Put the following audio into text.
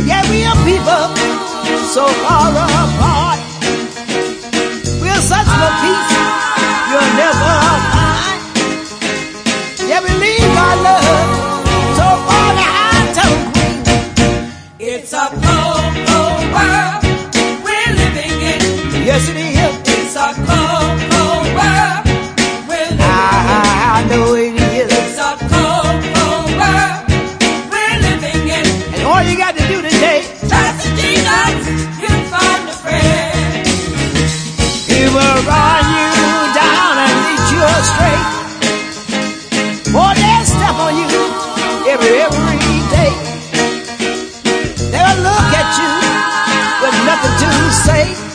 Yeah, we are people so far apart. We're searching for peace you'll never find. Yeah, we leave our love so far behind to green. It's a cold, cold world we're living in. Yes, it is. It's a cold, cold world we're living in. I know it is. It's a cold, cold world we're living in. And all you got to do today, trust in Jesus, you'll find a friend. He will run you down and lead you astray. Boy, they'll step on you every day. They'll look at you with nothing to say.